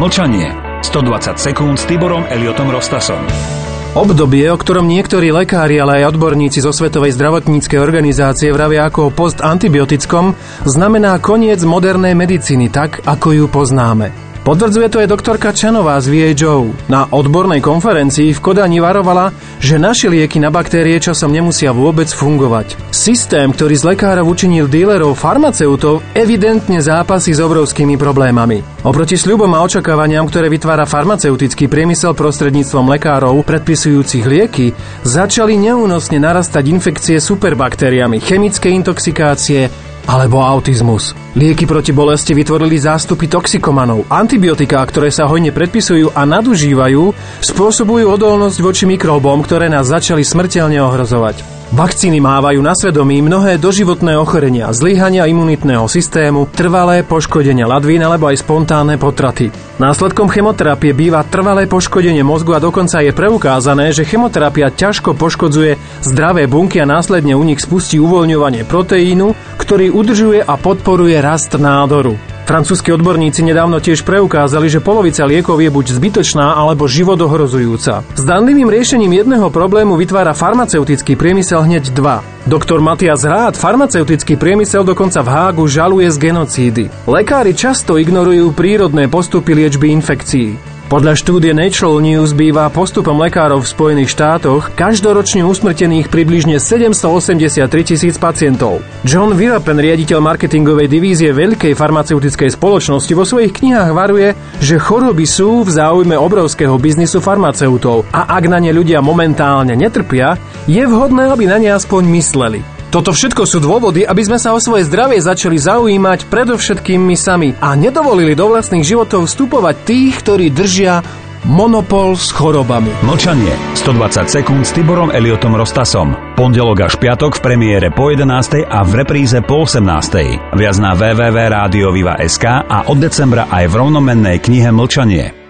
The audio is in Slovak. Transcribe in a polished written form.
Mlčanie. 120 sekúnd s Tiborom Eliotom Rostasom. Obdobie, o ktorom niektorí lekári, ale aj odborníci zo Svetovej zdravotníckej organizácie vravia ako o postantibiotickom, znamená koniec modernej medicíny tak, ako ju poznáme. Potvrdzuje to aj doktorka Chanová z VHO. Na odbornej konferencii v Kodani varovala, že naše lieky na baktérie časom nemusia vôbec fungovať. Systém, ktorý z lekárov učinil dílerov farmaceutov, evidentne zápasí s obrovskými problémami. Oproti sľubom a očakávaniam, ktoré vytvára farmaceutický priemysel prostredníctvom lekárov predpisujúcich lieky, začali neúnosne narastať infekcie superbaktériami, chemické intoxikácie alebo autizmus. Lieky proti bolesti vytvorili zástupy toxikomanov. Antibiotiká, ktoré sa hojne predpisujú a nadužívajú, spôsobujú odolnosť voči mikróbom, ktoré nás začali smrteľne ohrozovať. Vakcíny mávajú na svedomí mnohé doživotné ochorenia, zlyhania imunitného systému, trvalé poškodenie ladvín alebo aj spontánne potraty. Následkom chemoterapie býva trvalé poškodenie mozgu a dokonca je preukázané, že chemoterapia ťažko poškodzuje zdravé bunky a následne u nich spustí uvoľňovanie proteínu, ktorý udržuje a podporuje rast nádoru. Francúzski odborníci nedávno tiež preukázali, že polovica liekov je buď zbytočná alebo životohrozujúca. Zdanlivým riešením jedného problému vytvára farmaceutický priemysel hneď dva. Doktor Matias Rád farmaceutický priemysel dokonca v Hágu žaluje z genocídy. Lekári často ignorujú prírodné postupy liečby infekcií. Podľa štúdie Natural News býva postupom lekárov v Spojených štátoch každoročne usmrtených približne 783 000 pacientov. John Virapen, riaditeľ marketingovej divízie veľkej farmaceutickej spoločnosti, vo svojich knihách varuje, že choroby sú v záujme obrovského biznisu farmaceutov a ak na ne ľudia momentálne netrpia, je vhodné, aby na ne aspoň mysleli. Toto všetko sú dôvody, aby sme sa o svoje zdravie začali zaujímať predovšetkým my sami a nedovolili do vlastných životov vstupovať tých, ktorí držia monopol s chorobami. Mlčanie. 120 sekúnd s Tiborom Eliotom Rostasom. Pondelok až piatok v premiére po 11. a v repríze po 18. Viac na www.radioviva.sk a od decembra aj v rovnomennej knihe Mlčanie.